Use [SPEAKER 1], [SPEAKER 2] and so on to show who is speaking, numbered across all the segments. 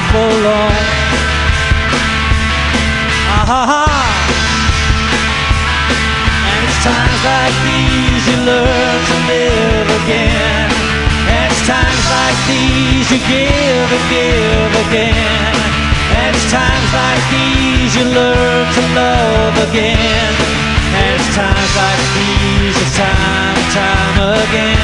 [SPEAKER 1] forlorn. And it's times like these you learn to live again. And it's times like these you give and give again. And it's times like these you learn to love again. And it's times like these, it's time and time again.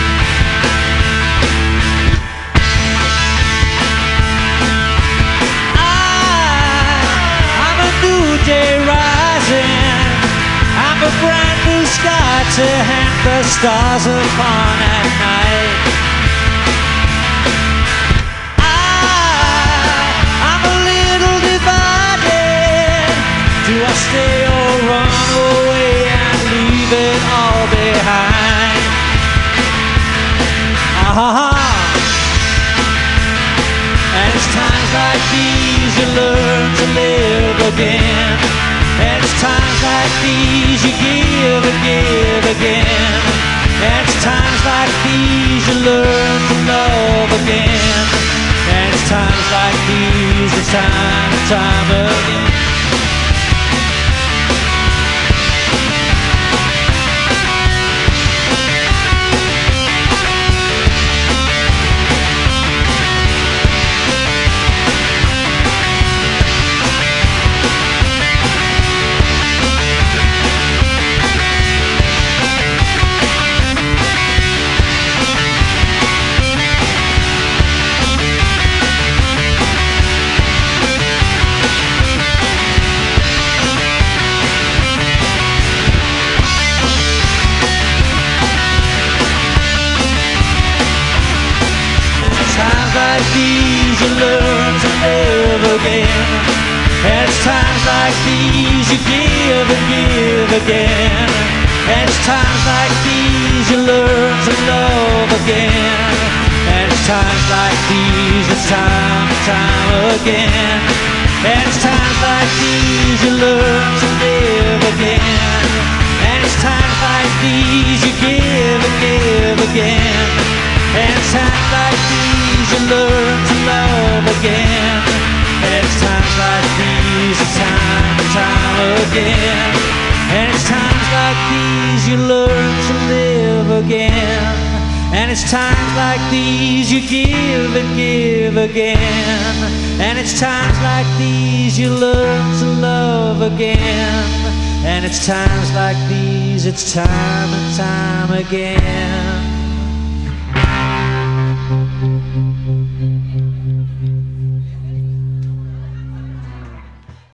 [SPEAKER 1] I'm a new day rising. I'm a brand new sky to hang the stars upon at night. I'm a little divided. Do I stay or run away and leave it all behind? And it's times like these you learn to live again. And it's times like these you give and give again. And it's times like these you learn to love again. And it's times like these, it's time and time again. Like these you learn to live again. And it's times like these you give and give again. And it's times like these you learn to love again. And it's times like these, it's time and time again. And it's times like these you learn to live again. And it's times like these you give and give again. And it's times like these you learn to love again. And it's times like these, it's time and time again. And it's times like these you learn to live again. And it's times like these you give and give again. And it's times like these you learn to love again. And it's times like these, it's time and time again.